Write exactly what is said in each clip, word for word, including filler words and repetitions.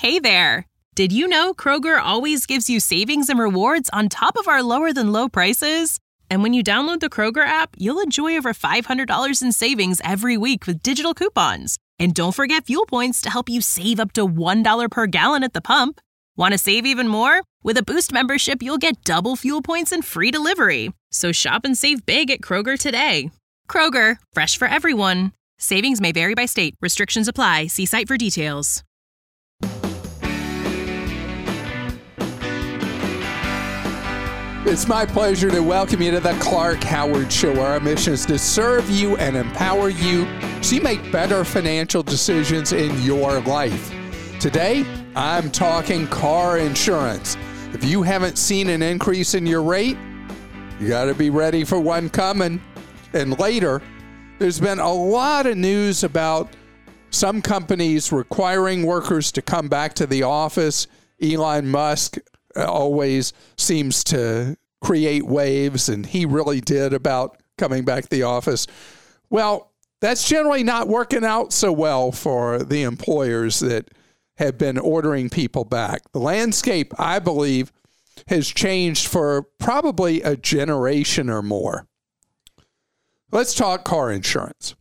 Hey there! Did you know Kroger always gives you savings and rewards on top of our lower-than-low prices? And when you download the Kroger app, you'll enjoy over five hundred dollars in savings every week with digital coupons. And don't forget fuel points to help you save up to one dollar per gallon at the pump. Want to save even more? With a Boost membership, you'll get double fuel points and free delivery. So shop and save big at Kroger today. Kroger, fresh for everyone. Savings may vary by state. Restrictions apply. See site for details. It's my pleasure to welcome you to the Clark Howard Show. Our mission is to serve you and empower you so you make better financial decisions in your life. Today, I'm talking car insurance. If you haven't seen an increase in your rate, you got to be ready for one coming. And later, there's been a lot of news about some companies requiring workers to come back to the office. Elon Musk always seems to create waves, and he really did about coming back to the office. Well, that's generally not working out so well for the employers that have been ordering people back. The landscape, I believe, has changed for probably a generation or more. Let's talk car insurance.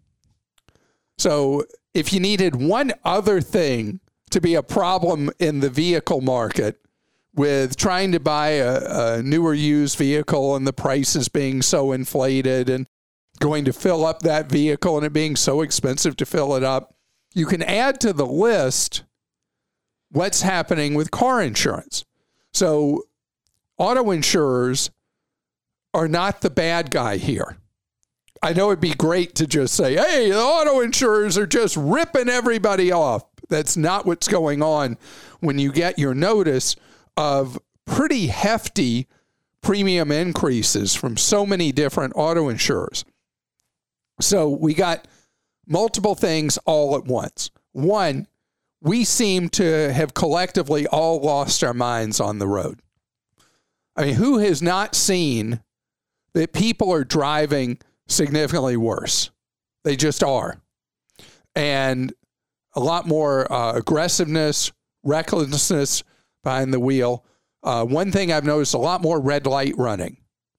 So if you needed one other thing to be a problem in the vehicle market, with trying to buy a, a newer used vehicle and the prices being so inflated and going to fill up that vehicle and it being so expensive to fill it up, you can add to the list what's happening with car insurance. So auto insurers are not the bad guy here. I know it'd be great to just say, hey, the auto insurers are just ripping everybody off. That's not what's going on when you get your notice of pretty hefty premium increases from so many different auto insurers. So we got multiple things all at once. One, we seem to have collectively all lost our minds on the road. I mean, who has not seen that people are driving significantly worse? They just are. And a lot more uh, aggressiveness, recklessness behind the wheel. Uh, one thing I've noticed, a lot more red light running.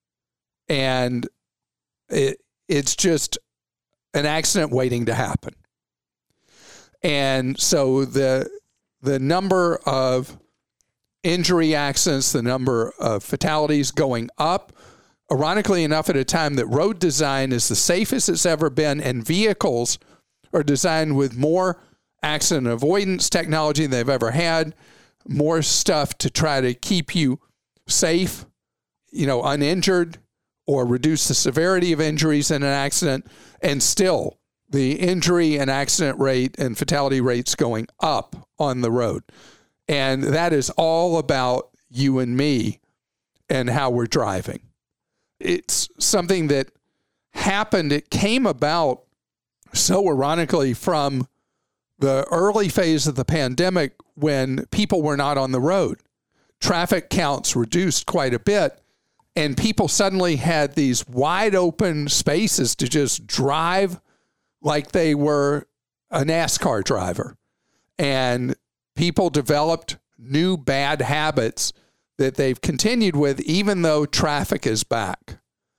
And it, it's just an accident waiting to happen. And so the the number of injury accidents, the number of fatalities going up, ironically enough, at a time that road design is the safest it's ever been, and vehicles are designed with more accident avoidance technology than they've ever had, more stuff to try to keep you safe, you know, uninjured, or reduce the severity of injuries in an accident, and still the injury and accident rate and fatality rates going up on the road. And that is all about you and me and how we're driving. It's something that happened. It came about so ironically from the early phase of the pandemic when people were not on the road. Traffic counts reduced quite a bit, and people suddenly had these wide open spaces to just drive like they were a NASCAR driver. And people developed new bad habits that they've continued with even though traffic is back.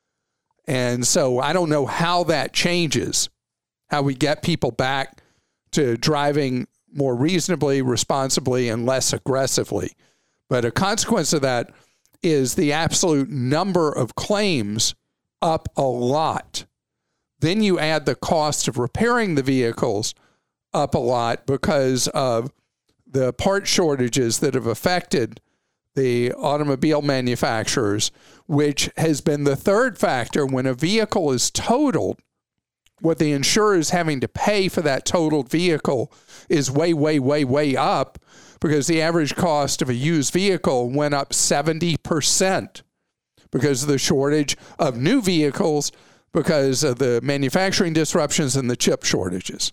And so I don't know how that changes, how we get people back to driving more reasonably, responsibly, and less aggressively. But a consequence of that is the absolute number of claims up a lot. Then you add the cost of repairing the vehicles up a lot because of the part shortages that have affected the automobile manufacturers, which has been the third factor. When a vehicle is totaled, what the insurer is having to pay for that totaled vehicle is way, way, way, way up, because the average cost of a used vehicle went up seventy percent because of the shortage of new vehicles, because of the manufacturing disruptions and the chip shortages.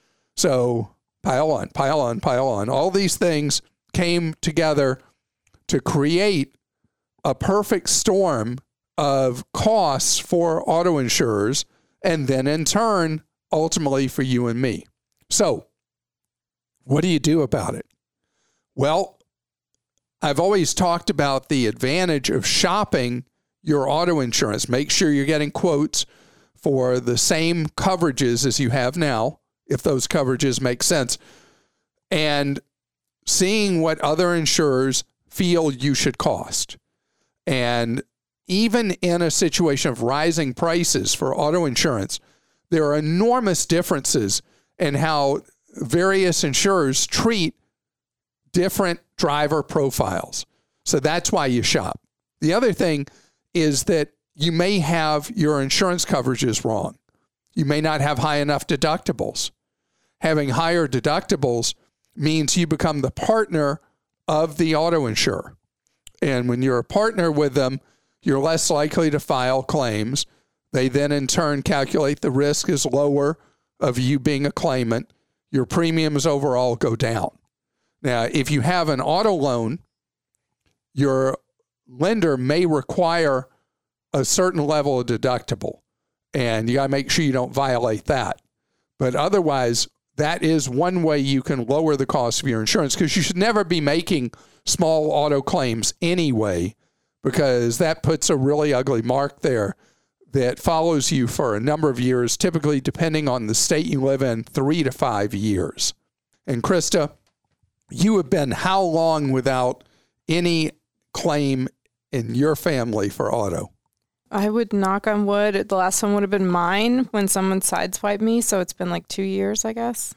So pile on, pile on, pile on. All these things came together to create a perfect storm of costs for auto insurers, and then in turn, ultimately for you and me. So what do you do about it? Well, I've always talked about the advantage of shopping your auto insurance. Make sure you're getting quotes for the same coverages as you have now, if those coverages make sense, and seeing what other insurers feel you should cost. And even in a situation of rising prices for auto insurance, there are enormous differences in how various insurers treat different driver profiles. So that's why you shop. The other thing is that you may have your insurance coverages wrong. You may not have high enough deductibles. Having higher deductibles means you become the partner of the auto insurer. And when you're a partner with them, you're less likely to file claims. They then in turn calculate the risk is lower of you being a claimant. Your premiums overall go down. Now, if you have an auto loan, your lender may require a certain level of deductible, and you got to make sure you don't violate that. But otherwise, that is one way you can lower the cost of your insurance, because you should never be making small auto claims anyway, because that puts a really ugly mark there that follows you for a number of years, typically, depending on the state you live in, three to five years. And Krista, you have been how long without any claim in your family for auto? I would knock on wood. The last one would have been mine when someone sideswiped me. So it's been like two years, I guess.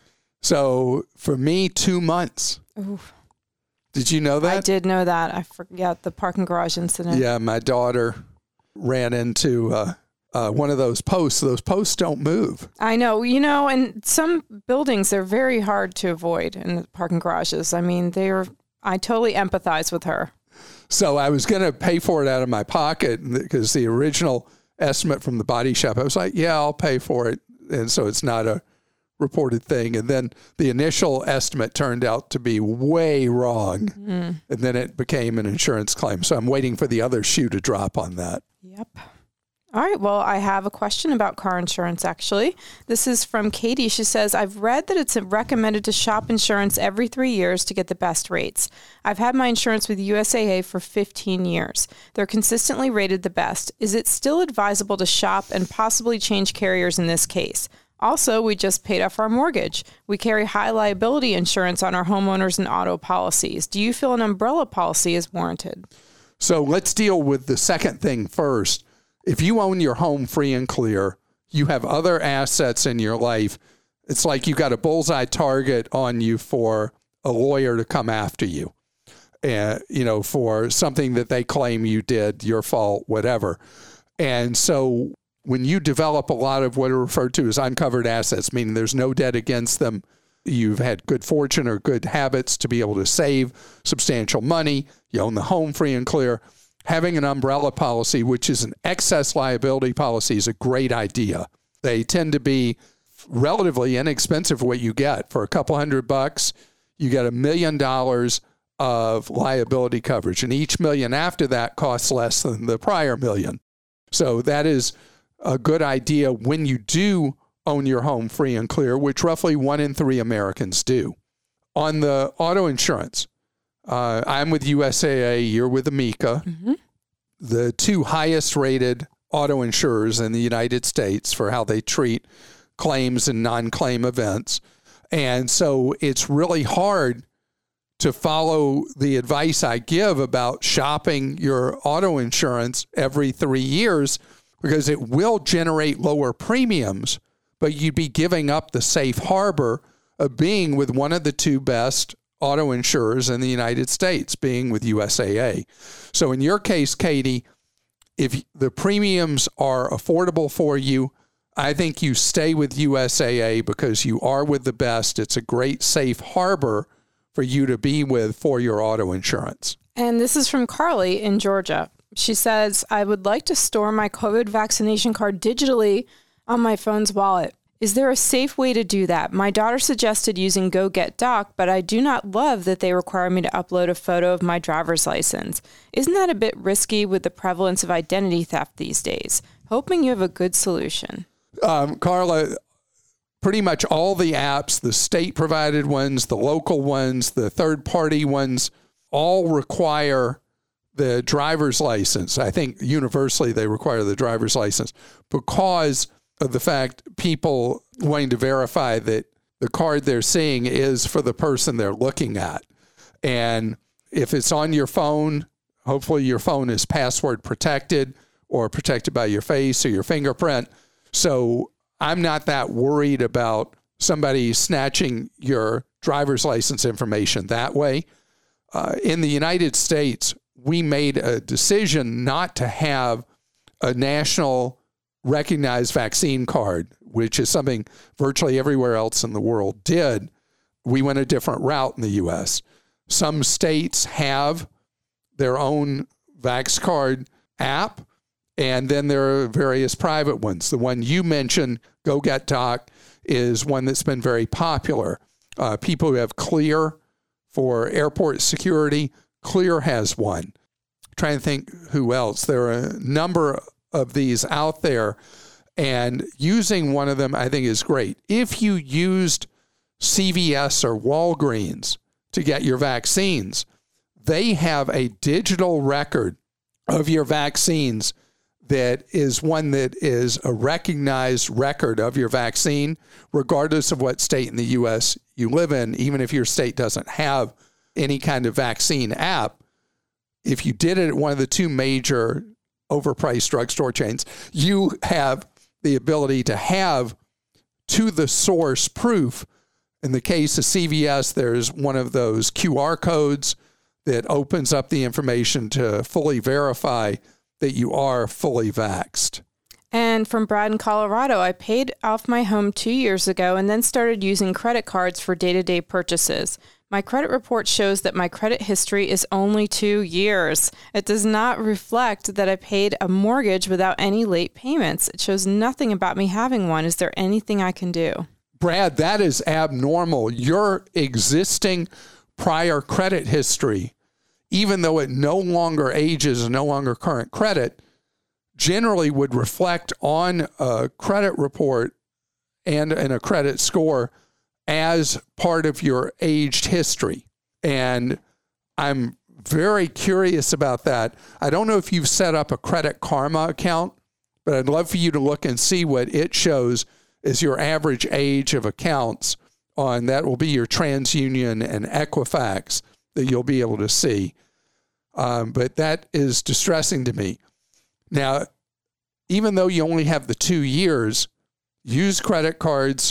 So for me, two months. Oof. Did you know that? I did know that. I forgot the parking garage incident. Yeah, my daughter ran into uh, uh, one of those posts. Those posts don't move. I know. You know, and some buildings, they're very hard to avoid in the parking garages. I mean, they're, I totally empathize with her. So I was going to pay for it out of my pocket because the original estimate from the body shop, I was like, yeah, I'll pay for it. And so it's not a reported thing. And then the initial estimate turned out to be way wrong. Mm. And then it became an insurance claim. So I'm waiting for the other shoe to drop on that. Yep. All right. Well, I have a question about car insurance, actually. This is from Katie. She says, I've read that it's recommended to shop insurance every three years to get the best rates. I've had my insurance with U S A A for fifteen years. They're consistently rated the best. Is it still advisable to shop and possibly change carriers in this case? Also, we just paid off our mortgage. We carry high liability insurance on our homeowners and auto policies. Do you feel an umbrella policy is warranted? So let's deal with the second thing first. If you own your home free and clear, you have other assets in your life. It's like you got a bullseye target on you for a lawyer to come after you, uh, you know, for something that they claim you did, your fault, whatever. And so when you develop a lot of what are referred to as uncovered assets, meaning there's no debt against them, you've had good fortune or good habits to be able to save substantial money, you own the home free and clear, having an umbrella policy, which is an excess liability policy, is a great idea. They tend to be relatively inexpensive what you get. For a couple hundred bucks, you get a million dollars of liability coverage, and each million after that costs less than the prior million. So that is a good idea when you do own your home free and clear, which roughly one in three Americans do. On the auto insurance, Uh, I'm with U S A A, you're with Amica, mm-hmm. the two highest rated auto insurers in the United States for how they treat claims and non-claim events. And so it's really hard to follow the advice I give about shopping your auto insurance every three years because it will generate lower premiums, but you'd be giving up the safe harbor of being with one of the two best auto insurers in the United States, being with U S A A. So in your case, Katie, if the premiums are affordable for you, I think you stay with U S A A because you are with the best. It's a great safe harbor for you to be with for your auto insurance. And this is from Carly in Georgia. She says, I would like to store my COVID vaccination card digitally on my phone's wallet. Is there a safe way to do that? My daughter suggested using Go Get Doc, but I do not love that they require me to upload a photo of my driver's license. Isn't that a bit risky with the prevalence of identity theft these days? Hoping you have a good solution. Um, Carla, pretty much all the apps, the state-provided ones, the local ones, the third-party ones, all require the driver's license. I think universally they require the driver's license because of the fact people wanting to verify that the card they're seeing is for the person they're looking at. And if it's on your phone, hopefully your phone is password protected or protected by your face or your fingerprint. So I'm not that worried about somebody snatching your driver's license information that way. Uh, in the United States, we made a decision not to have a national recognized vaccine card, which is something virtually everywhere else in the world did. We went a different route in the U S. Some states have their own VaxCard app, and then there are various private ones. The one you mentioned, GoGetDoc, is one that's been very popular. Uh, people who have Clear for airport security, Clear has one. I'm trying to think who else. There are a number of these out there, and using one of them I think is great. If you used C V S or Walgreens to get your vaccines, they have a digital record of your vaccines that is one that is a recognized record of your vaccine, regardless of what state in the U S you live in, even if your state doesn't have any kind of vaccine app. If you did it at one of the two major overpriced drugstore chains, you have the ability to have to the source proof. In the case of C V S, there's one of those Q R codes that opens up the information to fully verify that you are fully vaxxed. And from Brad in Colorado, I paid off my home two years ago and then started using credit cards for day-to-day purchases. My credit report shows that my credit history is only two years. It does not reflect that I paid a mortgage without any late payments. It shows nothing about me having one. Is there anything I can do? Brad, that is abnormal. Your existing prior credit history, even though it no longer ages and no longer current credit, generally would reflect on a credit report and, and a credit score as part of your aged history. And I'm very curious about that. I don't know if you've set up a Credit Karma account, but I'd love for you to look and see what it shows as your average age of accounts on. That will be your TransUnion and Equifax that you'll be able to see. Um, but that is distressing to me. Now, even though you only have the two years, use credit cards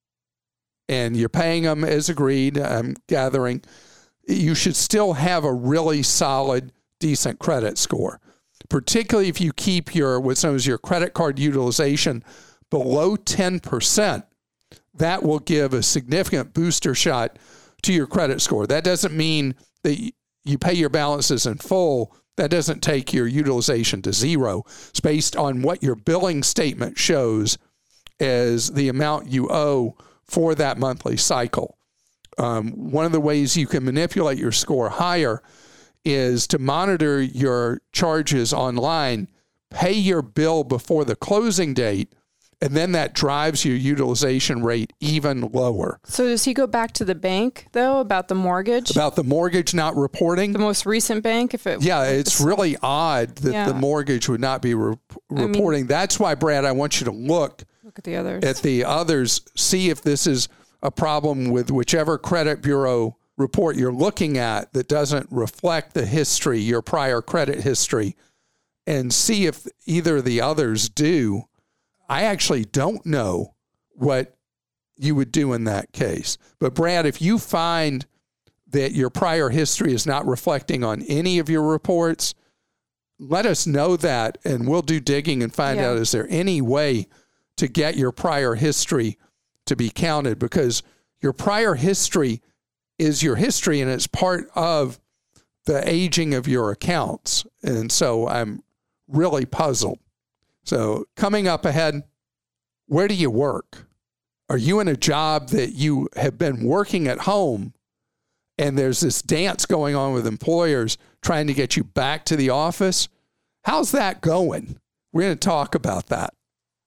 and you're paying them as agreed, I'm gathering, you should still have a really solid, decent credit score, particularly if you keep your, what's known as your credit card utilization below ten percent. That will give a significant booster shot to your credit score. That doesn't mean that you pay your balances in full. That doesn't take your utilization to zero. It's based on what your billing statement shows as the amount you owe for that monthly cycle. Um, one of the ways you can manipulate your score higher is to monitor your charges online, pay your bill before the closing date, and then that drives your utilization rate even lower. So does he go back to the bank, though, about the mortgage? About the mortgage not reporting? The most recent bank? If it Yeah, it's really odd that yeah. the mortgage would not be re- reporting. I mean, that's why, Brad, I want you to look, look at the others. At the others, see if this is a problem with whichever credit bureau report you're looking at that doesn't reflect the history, your prior credit history, and see if either of the others do. I actually don't know what you would do in that case. But Brad, if you find that your prior history is not reflecting on any of your reports, let us know that and we'll do digging and find yeah. out, is there any way to get your prior history to be counted? Because your prior history is your history and it's part of the aging of your accounts. And so I'm really puzzled. So coming up ahead, where do you work? Are you in a job that you have been working at home and there's this dance going on with employers trying to get you back to the office? How's that going? We're going to talk about that.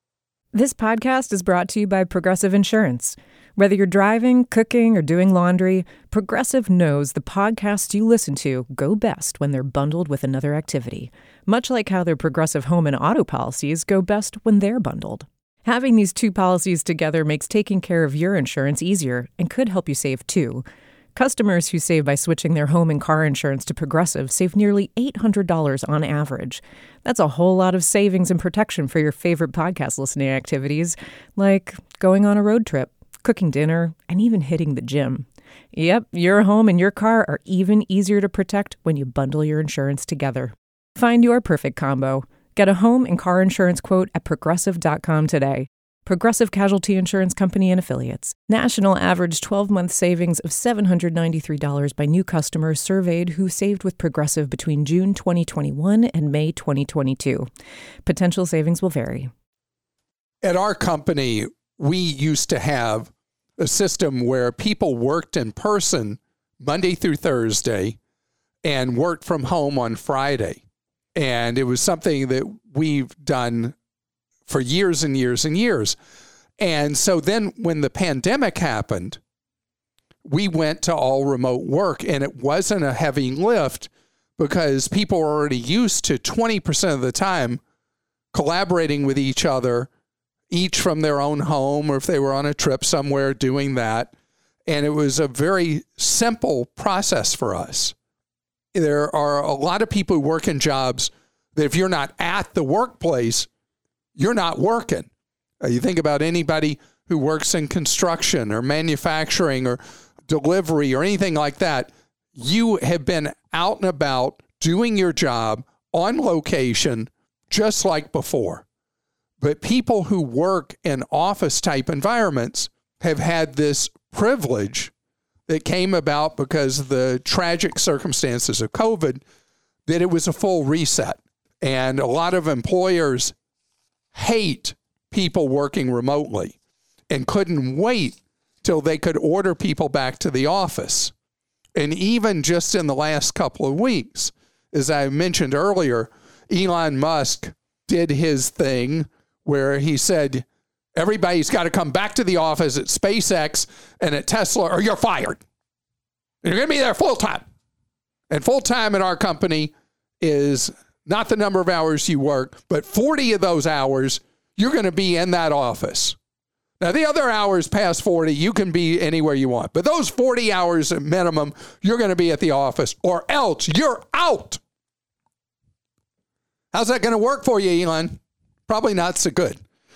This podcast is brought to you by Progressive Insurance. Whether you're driving, cooking, or doing laundry, Progressive knows the podcasts you listen to go best when they're bundled with another activity, much like how their Progressive home and auto policies go best when they're bundled. Having these two policies together makes taking care of your insurance easier and could help you save too. Customers who save by switching their home and car insurance to Progressive save nearly eight hundred dollars on average. That's a whole lot of savings and protection for your favorite podcast listening activities, like going on a road trip, cooking dinner, and even hitting the gym. Yep, your home and your car are even easier to protect when you bundle your insurance together. Find your perfect combo. Get a home and car insurance quote at progressive dot com today. Progressive Casualty Insurance Company and Affiliates. National average twelve-month savings of seven hundred ninety-three dollars by new customers surveyed who saved with Progressive between June twenty twenty-one and May twenty twenty-two. Potential savings will vary. At our company, we used to have a system where people worked in person Monday through Thursday and worked from home on Friday. And it was something that we've done for years and years and years. And so then when the pandemic happened, we went to all remote work, and it wasn't a heavy lift because people were already used to twenty percent of the time collaborating with each other, each from their own home, or if they were on a trip somewhere doing that. And it was a very simple process for us. There are a lot of people who work in jobs that if you're not at the workplace, you're not working. Uh, you think about anybody who works in construction or manufacturing or delivery or anything like that. You have been out and about doing your job on location just like before. But people who work in office type environments have had this privilege that came about because of the tragic circumstances of COVID, that it was a full reset. And a lot of employers hate people working remotely and couldn't wait till they could order people back to the office. And even just in the last couple of weeks, as I mentioned earlier, Elon Musk did his thing where he said, everybody's got to come back to the office at SpaceX and at Tesla or you're fired. And you're going to be there full time. And full time in our company is not the number of hours you work, but forty of those hours, you're going to be in that office. Now, the other hours past forty, you can be anywhere you want. But those forty hours at minimum, you're going to be at the office, or else you're out. How's that going to work for you, Elon? Probably not so good.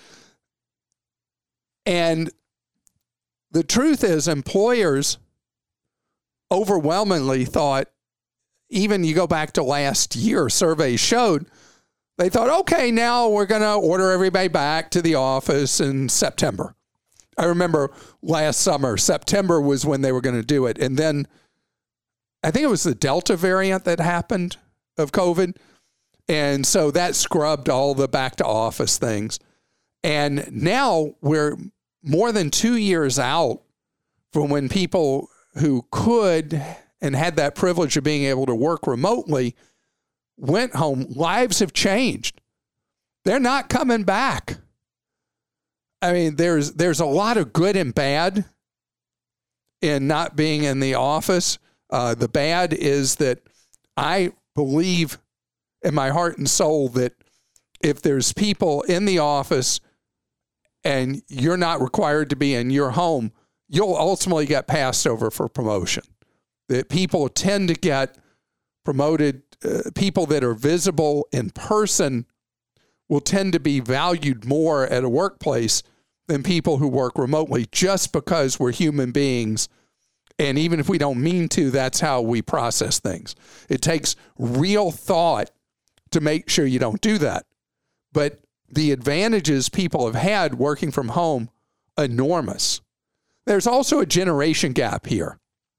And the truth is, employers overwhelmingly thought, even you go back to last year, surveys showed, they thought, okay, now we're going to order everybody back to the office in September. I remember last summer, September was when they were going to do it. And then I think it was the Delta variant that happened of COVID. And so that scrubbed all the back to office things. And now we're more than two years out from when people who could and had that privilege of being able to work remotely went home. Lives have changed. They're not coming back. I mean, there's there's a lot of good and bad in not being in the office. Uh, the bad is that I believe in my heart and soul that if there's people in the office and you're not required to be in your home, you'll ultimately get passed over for promotion. That people tend to get promoted, uh, people that are visible in person will tend to be valued more at a workplace than people who work remotely, just because we're human beings. And even if we don't mean to, that's how we process things. It takes real thought to make sure you don't do that. But the advantages people have had working from home, enormous. There's also a generation gap here.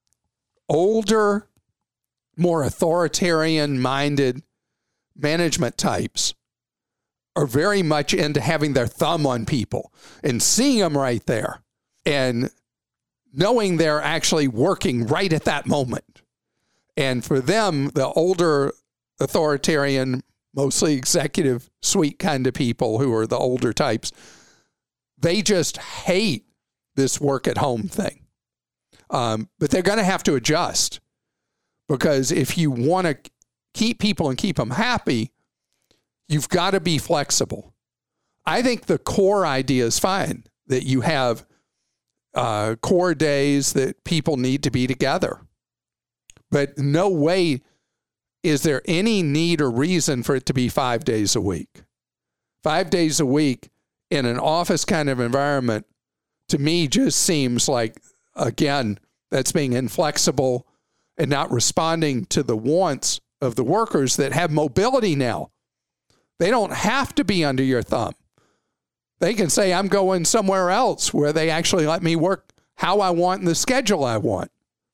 Older, more authoritarian-minded management types are very much into having their thumb on people and seeing them right there and knowing they're actually working right at that moment. And for them, the older authoritarian, mostly executive suite kind of people who are the older types, They just hate this work at home thing. Um, but they're going to have to adjust, because if you want to keep people and keep them happy, you've got to be flexible. I think the core idea is fine, that you have uh, core days that people need to be together. But no way is there any need or reason for it to be five days a week. Five days a week in an office kind of environment, to me, just seems like, again, that's being inflexible and not responding to the wants of the workers that have mobility now. They don't have to be under your thumb. They can say, I'm going somewhere else where they actually let me work how I want and the schedule I want.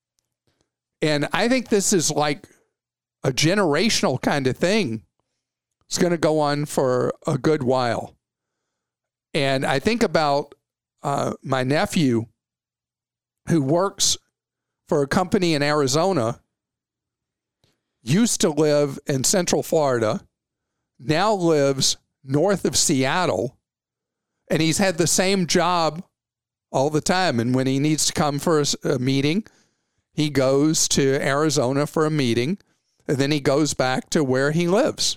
And I think this is like a generational kind of thing. It's going to go on for a good while. And I think about uh, my nephew, who works for a company in Arizona, used to live in Central Florida, now lives north of Seattle, and he's had the same job all the time. And when he needs to come for a, a meeting, he goes to Arizona for a meeting, and then he goes back to where he lives.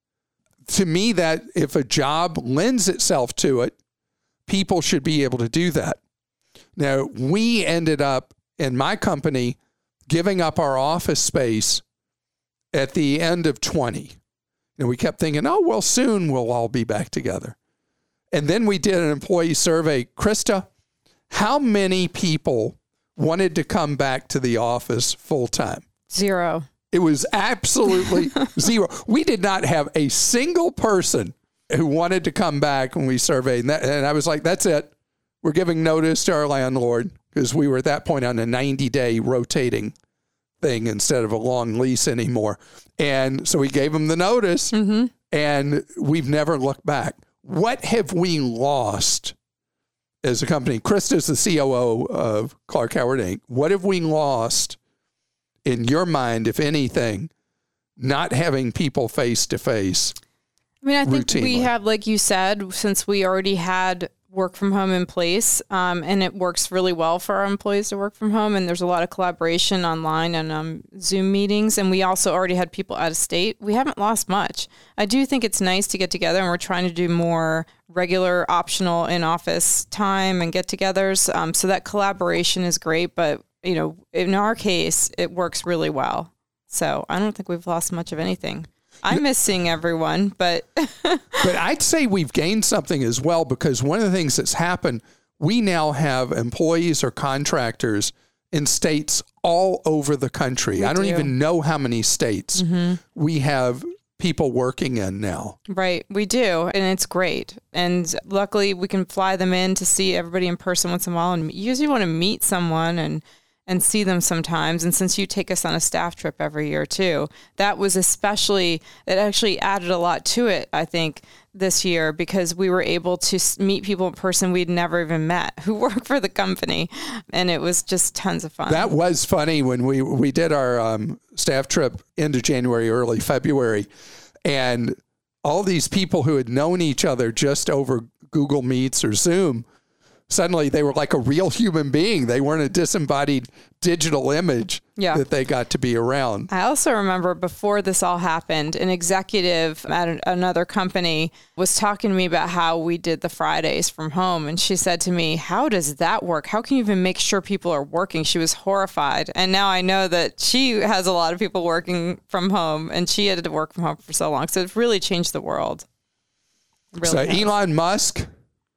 To me, that if a job lends itself to it, people should be able to do that. Now, we ended up in my company giving up our office space at the end of twenty. And we kept thinking, oh, well, soon we'll all be back together. And then we did an employee survey. Krista, how many people wanted to come back to the office full time? Zero. It was absolutely zero. We did not have a single person who wanted to come back when we surveyed. And, that, and I was like, that's it. We're giving notice to our landlord, because we were at that point on a ninety-day rotating thing instead of a long lease anymore. And so we gave them the notice, mm-hmm. and we've never looked back. What have we lost as a company? Krista's the C O O of Clark Howard Incorporated. What have we lost in your mind, if anything, not having people face to face? I mean, I think routinely? we have, like you said, since we already had work from home in place, um, and it works really well for our employees to work from home. And there's a lot of collaboration online and um, Zoom meetings. And we also already had people out of state. We haven't lost much. I do think it's nice to get together, and we're trying to do more regular optional in-office time and get-togethers. Um, so that collaboration is great. But, you know, in our case, it works really well. So I don't think we've lost much of anything. I miss seeing everyone, but... But I'd say we've gained something as well, because one of the things that's happened, we now have employees or contractors in states all over the country. We I don't do. even know how many states mm-hmm. we have people working in now. Right, we do, and it's great. And luckily, we can fly them in to see everybody in person once in a while, and you usually want to meet someone and... and see them sometimes. And since you take us on a staff trip every year too, that was especially, it actually added a lot to it, I think, this year, because we were able to meet people in person we'd never even met who work for the company. And it was just tons of fun. That was funny when we, we did our um, staff trip into January, early February, and all these people who had known each other just over Google Meets or Zoom, suddenly they were like a real human being. They weren't a disembodied digital image yeah. that they got to be around. I also remember before this all happened, an executive at another company was talking to me about how we did the Fridays from home. And she said to me, how does that work? How can you even make sure people are working? She was horrified. And now I know that she has a lot of people working from home, and she had to work from home for so long. So it's really changed the world. Really so has. Elon Musk,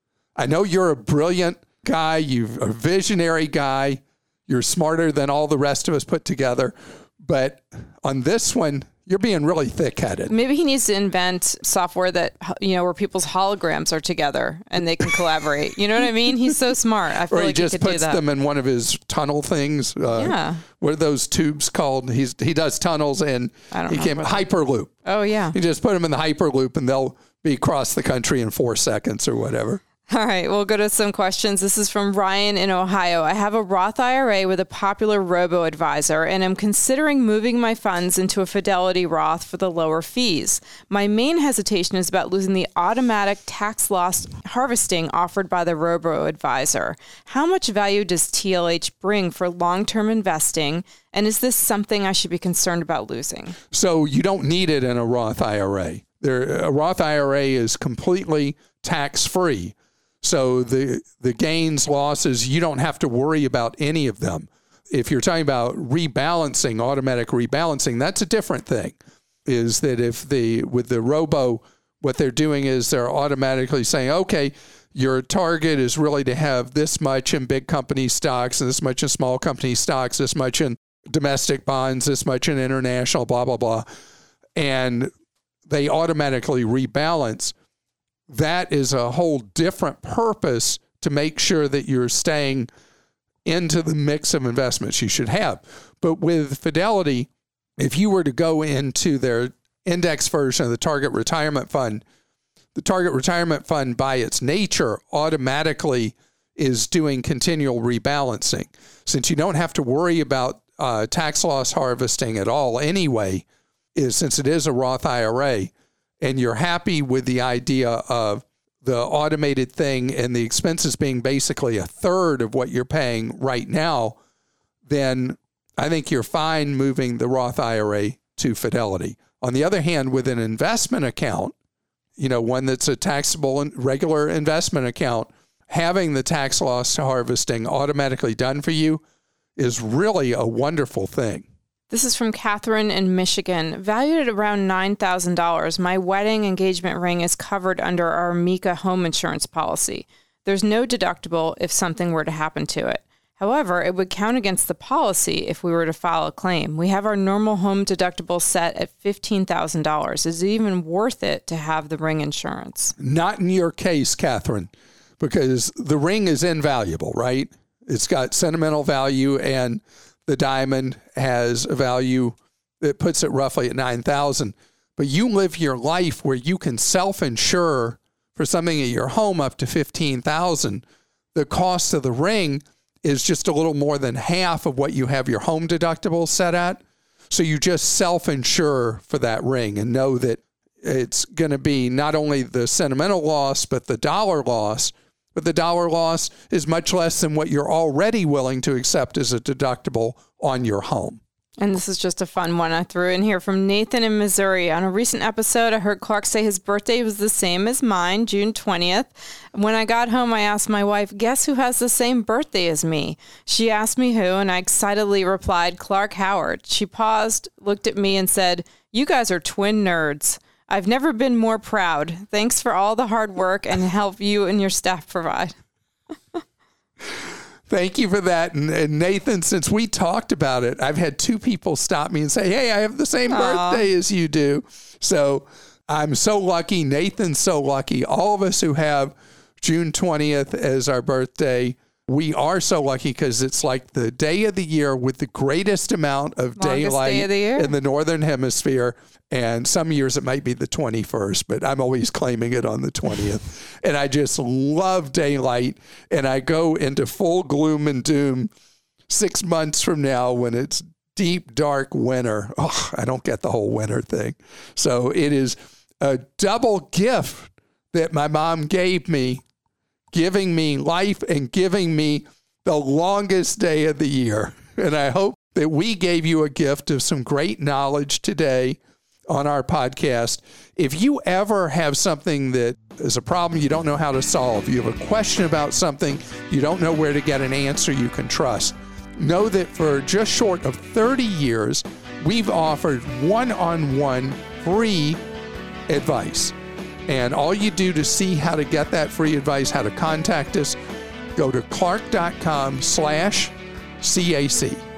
I know you're a brilliant guy. You're a visionary guy. You're smarter than all the rest of us put together. But on this one, you're being really thick-headed. Maybe he needs to invent software that, you know, where people's holograms are together and they can collaborate. You know what I mean? He's so smart. I feel or he like just he could puts do that. them in one of his tunnel things. Uh, yeah. What are those tubes called? He's He does tunnels, and I don't he can Hyperloop. Oh, yeah. You just put them in the Hyperloop, and they'll be across the country in four seconds or whatever. All right, we'll go to some questions. This is from Ryan in Ohio. I have a Roth I R A with a popular robo-advisor, and I'm considering moving my funds into a Fidelity Roth for the lower fees. My main hesitation is about losing the automatic tax loss harvesting offered by the robo-advisor. How much value does T L H bring for long-term investing, and is this something I should be concerned about losing? So you don't need it in a Roth I R A. There, a Roth I R A is completely tax-free. So the the gains, losses, you don't have to worry about any of them. If you're talking about rebalancing, automatic rebalancing, that's a different thing. Is that if the with the robo, what they're doing is they're automatically saying, okay, your target is really to have this much in big company stocks and this much in small company stocks, this much in domestic bonds, this much in international, blah, blah, blah. And they automatically rebalance. That is a whole different purpose to make sure that you're staying into the mix of investments you should have. But with Fidelity, if you were to go into their index version of the Target Retirement Fund, the Target Retirement Fund by its nature automatically is doing continual rebalancing. Since you don't have to worry about uh, tax loss harvesting at all anyway, is since it is a Roth I R A, and you're happy with the idea of the automated thing and the expenses being basically a third of what you're paying right now, then I think you're fine moving the Roth I R A to Fidelity. On the other hand, with an investment account, you know, one that's a taxable and regular investment account, having the tax loss harvesting automatically done for you is really a wonderful thing. This is from Catherine in Michigan. Valued at around nine thousand dollars, my wedding engagement ring is covered under our Amica home insurance policy. There's no deductible if something were to happen to it. However, it would count against the policy if we were to file a claim. We have our normal home deductible set at fifteen thousand dollars. Is it even worth it to have the ring insurance? Not in your case, Catherine, because the ring is invaluable, right? It's got sentimental value, and the diamond has a value that puts it roughly at nine thousand dollars. But you live your life where you can self-insure for something at your home up to fifteen thousand dollars. The cost of the ring is just a little more than half of what you have your home deductible set at. So you just self-insure for that ring and know that it's going to be not only the sentimental loss, but the dollar loss. But the dollar loss is much less than what you're already willing to accept as a deductible on your home. And this is just a fun one I threw in here from Nathan in Missouri. On a recent episode, I heard Clark say his birthday was the same as mine, June twentieth. When I got home, I asked my wife, guess who has the same birthday as me? She asked me who, and I excitedly replied, Clark Howard. She paused, looked at me, and said, you guys are twin nerds. I've never been more proud. Thanks for all the hard work and help you and your staff provide. Thank you for that. And, and Nathan, since we talked about it, I've had two people stop me and say, hey, I have the same Aww. birthday as you do. So I'm so lucky. Nathan's so lucky. All of us who have June twentieth as our birthday, we are so lucky because it's like the day of the year with the greatest amount of Longest daylight day of the year. in the Northern Hemisphere. And some years it might be the twenty-first, but I'm always claiming it on the twentieth. And I just love daylight. And I go into full gloom and doom six months from now when it's deep, dark winter. Oh, I don't get the whole winter thing. So it is a double gift that my mom gave me, giving me life and giving me the longest day of the year. And I hope that we gave you a gift of some great knowledge today on our podcast. If you ever have something that is a problem you don't know how to solve, you have a question about something, you don't know where to get an answer you can trust, know that for just short of thirty years, we've offered one-on-one free advice. And all you do to see how to get that free advice, how to contact us, go to clark.com slash CAC.